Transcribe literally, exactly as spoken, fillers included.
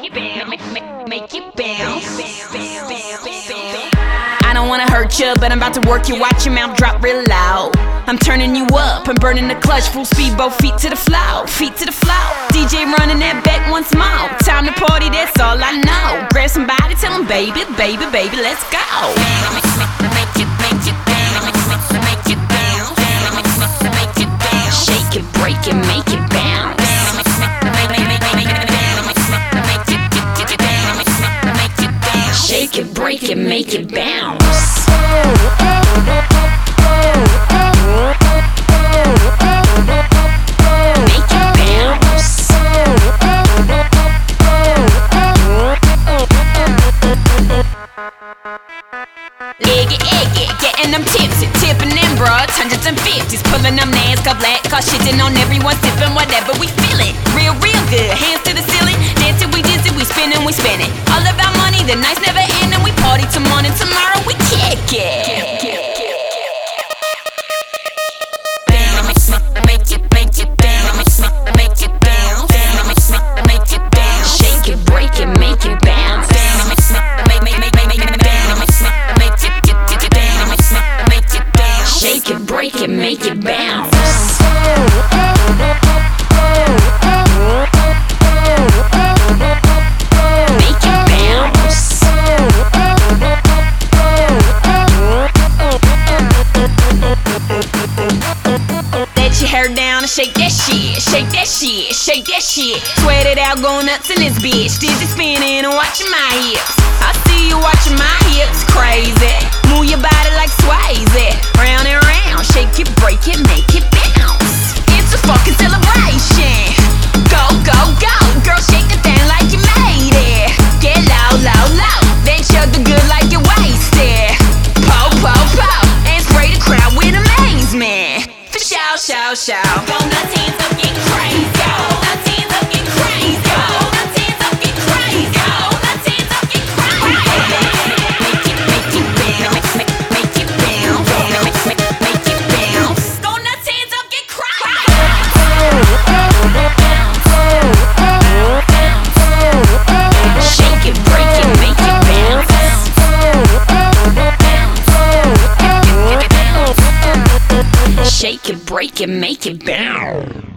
make it bounce, make, make, make it bounce. I don't wanna hurt you, but I'm about to work you. Watch your mouth drop real loud. I'm turning you up, I'm burning the clutch. Full speed, both feet to the floor, feet to the floor. D J running that back once more. Time to party, that's all I know. Grab somebody, tell them baby, baby, baby, let's go. Make it, make it bounce, make it bounce, make it bounce. Shake it, break it, make it bounce. Shake it, break it, make it bounce. Make it bounce. Egg it, egg it, getting them tipsy, tipping them broads, hundreds and fifties, pulling them NASCAR black car, shitting on everyone, sipping whatever we feeling. Real, real good, hands to the ceiling, dancing, we dizzy, we spinning, we spinning. All of our money, the nights never end, and we party till morning. Tomorrow we kick it. Make it, make it bounce, make it bounce, make it bounce. Shake it, break it, make it bounce. Make, make, make, make, make it bounce, make it, get, get, get bounce, make it bounce. Shake it, break it, make it bounce. Make it bounce. Let your hair down and shake that shit, shake that shit, shake that shit. Sweat it out, go nuts in this bitch. Dizzy spinning and watching my hips. I see you watching my hips, crazy. Move your body like Swayze, round and round. Shake it, break it, make it bounce. It's a fucking celebration. Go, go, go, girl, shake the thing like you made it. Get low, low, low, then chug the good like you wasted. Po, po, po, and spray the crowd with amazement. For shout, shout, shout. Go nuts, hands up, get crazy. Go nuts, hands up, get crazy. Go nuts, hands up, get crazy. Go nuts, hands up, get crazy. Make it, make it bounce, make, make it bounce, make, make, make it bounce. Go nuts, hands up, get crazy. Shake it, break it, make it bounce. Shake it, break it, make it bounce.